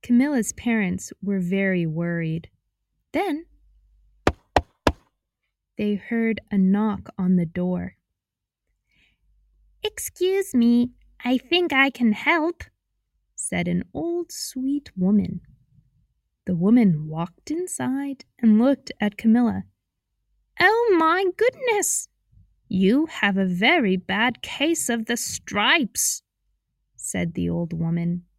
Camilla's parents were very worried. Then they heard a knock on the door. "Excuse me, I think I can help," said an old, sweet woman. The woman walked inside and looked at Camilla. "Oh my goodness! You have a very bad case of the stripes," said the old woman.